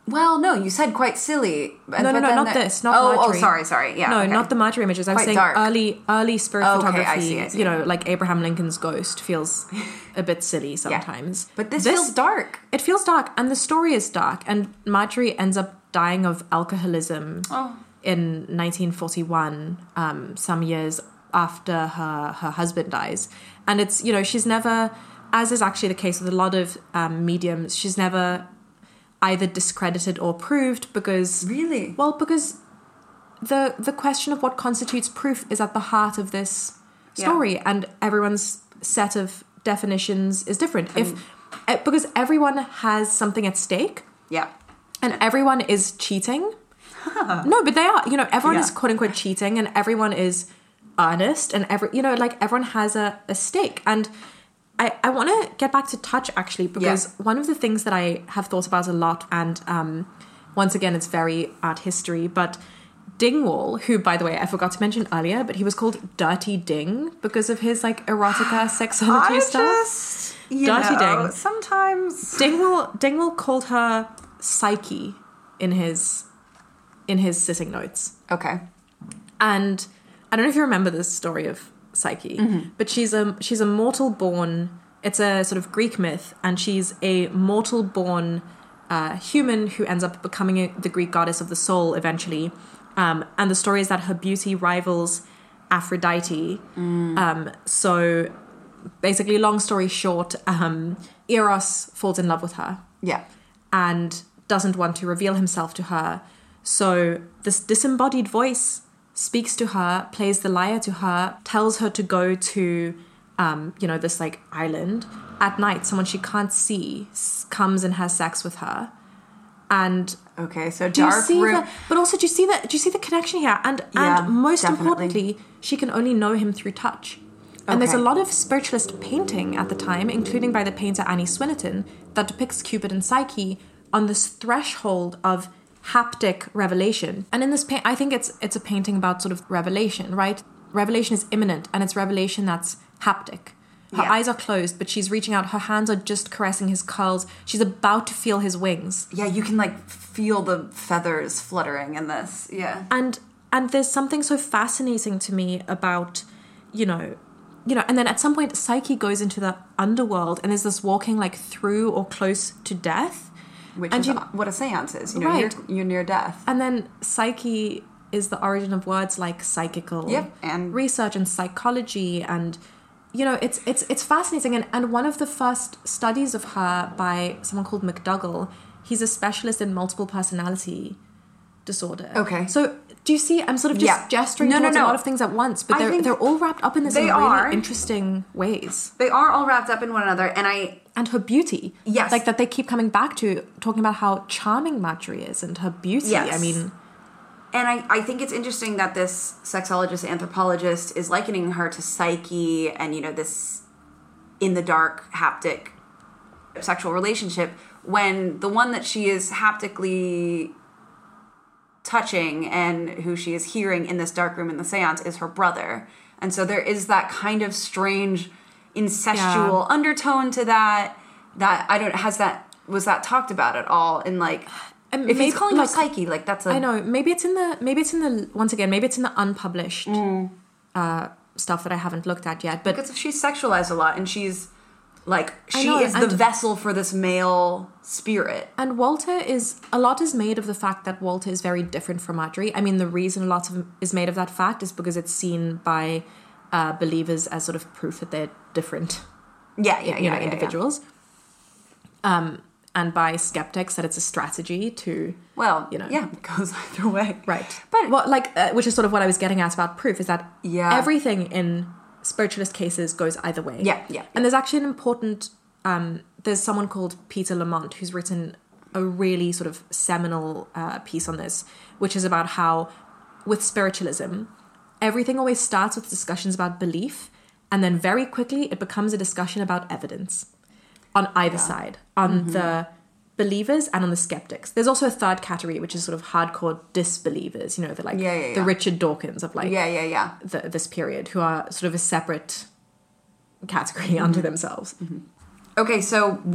Well, no, you said quite silly. No, not this. Not Marjorie. Sorry. Yeah. No, okay. not the Marjorie images. I was Quite saying dark. early spirit photography. I see. You know, like Abraham Lincoln's ghost feels a bit silly sometimes. But this feels dark. It feels dark, and the story is dark. And Marjorie ends up dying of alcoholism in 1941, some years after her husband dies. And it's, you know, she's never, as is actually the case with a lot of mediums, she's never either discredited or proved because... Really? Well, because the question of what constitutes proof is at the heart of this story, and everyone's set of definitions is different. Because everyone has something at stake. Yeah. And everyone is cheating. No, but they are. You know, everyone is quote unquote cheating, and everyone is earnest, and everyone has a stake. And I want to get back to touch actually, because one of the things that I have thought about a lot, and once again, it's very art history, but Dingwall, who, by the way, I forgot to mention earlier, but he was called Dirty Ding because of his like erotica sexology stuff. Dirty Ding. Sometimes Dingwall called her Psyche in his sitting notes. Okay. And I don't know if you remember this story of Psyche, but she's a mortal born. It's a sort of Greek myth, and she's a mortal born human who ends up becoming the Greek goddess of the soul eventually. And the story is that her beauty rivals Aphrodite. So basically, long story short, Eros falls in love with her. Yeah. And doesn't want to reveal himself to her. So this disembodied voice speaks to her, plays the lyre to her, tells her to go to, this like island at night. Someone she can't see comes and has sex with her. And okay, so dark room. But also, do you see the connection here? And most importantly, she can only know him through touch. And there's a lot of spiritualist painting at the time, including by the painter Annie Swinnerton, that depicts Cupid and Psyche on this threshold of haptic revelation. And in this I think it's a painting about sort of revelation, right? Revelation is imminent, and it's revelation that's haptic. Her eyes are closed, but she's reaching out. Her hands are just caressing his curls. She's about to feel his wings. Yeah, you can like feel the feathers fluttering in this. Yeah. And there's something so fascinating to me about, and then at some point Psyche goes into the underworld and is this walking like through or close to death. Which is what a seance is. You're near death. And then Psyche is the origin of words like psychical and research and psychology, and it's fascinating. And one of the first studies of her by someone called McDougall, he's a specialist in multiple personality disorder. Okay. So do you see, I'm sort of just gesturing towards a lot of things at once, but they're all wrapped up in this in really interesting ways. They are all wrapped up in one another, and her beauty. Yes. Like that they keep coming back to, talking about how charming Marjorie is and her beauty. Yes. I mean... And I think it's interesting that this sexologist, anthropologist is likening her to Psyche and, this in the dark, haptic sexual relationship, when the one that she is haptically touching and who she is hearing in this dark room in the seance is her brother. And so there is that kind of strange incestual undertone to that was that talked about at all in like... If he's calling her Psyche, like that's I know. Maybe it's in the once again, maybe it's in the unpublished stuff that I haven't looked at yet. But because she's sexualized a lot, and she's like she is the vessel for this male spirit. And a lot is made of the fact that Walter is very different from Marjorie. I mean, the reason a lot is made of that fact is because it's seen by believers as sort of proof that they're different. Individuals. And by skeptics that it's a strategy to... Well, it goes either way. Right. But which is sort of what I was getting at about proof, is that everything in spiritualist cases goes either way. Yeah. And there's actually an important... there's someone called Peter Lamont who's written a really sort of seminal piece on this, which is about how, with spiritualism, everything always starts with discussions about belief, and then very quickly it becomes a discussion about evidence. On either side, on the believers and on the skeptics. There's also a third category, which is sort of hardcore disbelievers. They're like the Richard Dawkins of like this period, who are sort of a separate category unto themselves. Okay, so what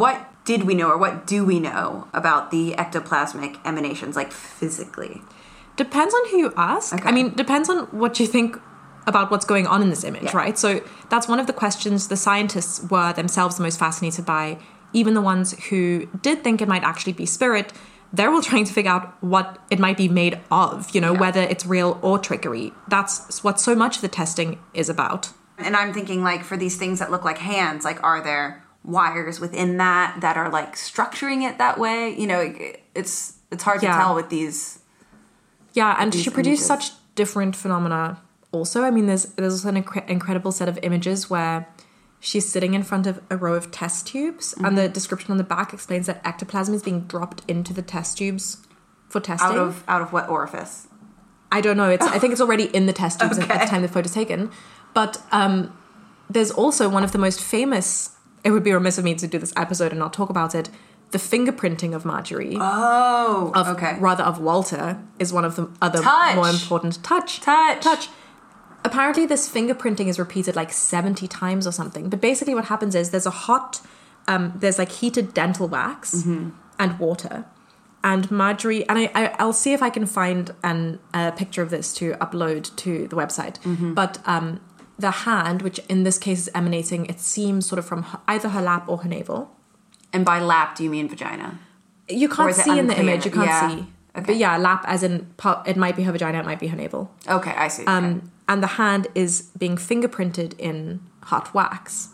did we know, or what do we know about the ectoplasmic emanations, like physically? Depends on who you ask. Okay. I mean, depends on what you think about what's going on in this image, Yeah. right? So that's one of the questions the scientists were themselves the most fascinated by. Even the ones who did think it might actually be spirit, they're all trying to figure out what it might be made of, you know, whether it's real or trickery. That's what so much of the testing is about. And I'm thinking, like, for these things that look like hands, like, are there wires within that are, like, structuring it that way? You know, it's hard to tell with these. Yeah, and these she produced images. such different phenomena also. I mean, there's also an incredible set of images where she's sitting in front of a row of test tubes, and the description on the back explains that ectoplasm is being dropped into the test tubes for testing. Out of what orifice? I don't know. I think it's already in the test tubes at the time the photo's taken. But there's also one of the most famous, it would be remiss of me to do this episode and not talk about it, the fingerprinting of Marjorie. Oh, Rather, of Walter, is one of the other more important. Touch. Apparently, this fingerprinting is repeated like 70 times or something. But basically what happens is there's there's like heated dental wax and water. And Marjorie, and I'll see if I can find a picture of this to upload to the website. But the hand, which in this case is emanating, it seems sort of from either her lap or her navel. And by lap, do you mean vagina? You can't see in the image. You can't see. Okay. But yeah, lap as in, it might be her vagina, it might be her navel. Okay, I see. And the hand is being fingerprinted in hot wax.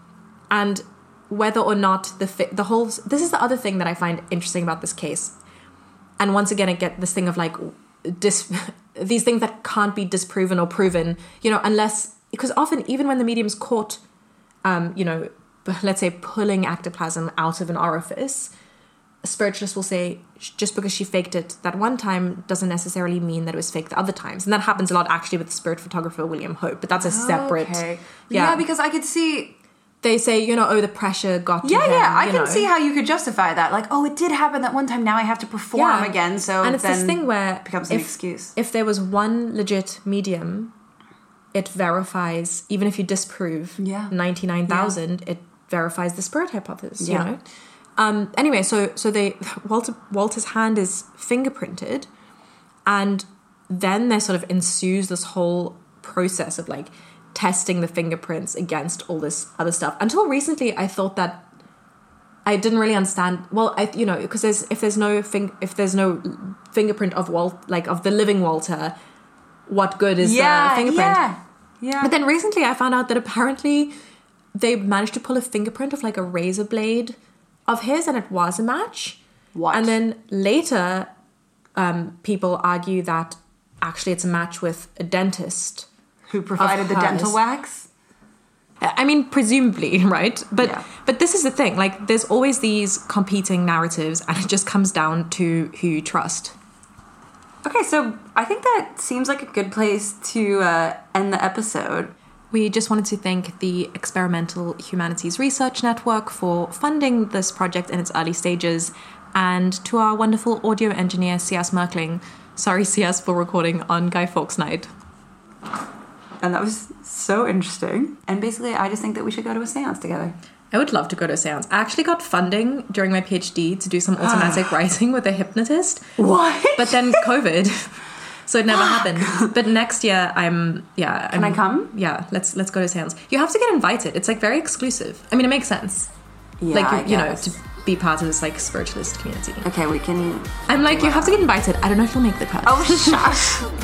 And whether or not the whole... This is the other thing that I find interesting about this case. And once again, I get this thing of like... these things that can't be disproven or proven, you know, unless... Because often, even when the medium's caught, you know, let's say pulling ectoplasm out of an orifice, a spiritualist will say, just because she faked it that one time doesn't necessarily mean that it was fake the other times. And that happens a lot actually with the spirit photographer William Hope, but that's a separate... Okay. Yeah, because I could see... They say, you know, oh, the pressure got to him. Yeah, I you can know. see how you could justify that. Like, oh, it did happen that one time, now I have to perform again, so and it's then this thing where... it becomes an excuse. If there was one legit medium, it verifies, even if you disprove 99,000, it verifies the spirit hypothesis, you know? Anyway, so Walter's hand is fingerprinted, and then there sort of ensues this whole process of like testing the fingerprints against all this other stuff. Until recently, I thought that I didn't really understand. Well, you know, because if there's no fingerprint of of the living Walter, what good is the fingerprint? Yeah. But then recently, I found out that apparently they managed to pull a fingerprint of like a razor blade of his, and it was a match. What? And then later, people argue that actually it's a match with a dentist who provided the dental wax. I mean, presumably, right? But this is the thing. Like, there's always these competing narratives, and it just comes down to who you trust. Okay, so I think that seems like a good place to end the episode. We just wanted to thank the Experimental Humanities Research Network for funding this project in its early stages, and to our wonderful audio engineer, C.S. Merkling. Sorry, C.S., for recording on Guy Fawkes Night. And that was so interesting. And basically, I just think that we should go to a seance together. I would love to go to a seance. I actually got funding during my PhD to do some automatic writing with a hypnotist. What? But then COVID, so it never happened. But next year, Can I come? Yeah, let's go to a seance. You have to get invited. It's like very exclusive. I mean, it makes sense. Yeah, like you know, to be part of this like spiritualist community. Okay, we can. I'm like, you have to get invited. I don't know if you'll make the cut. Oh, shush.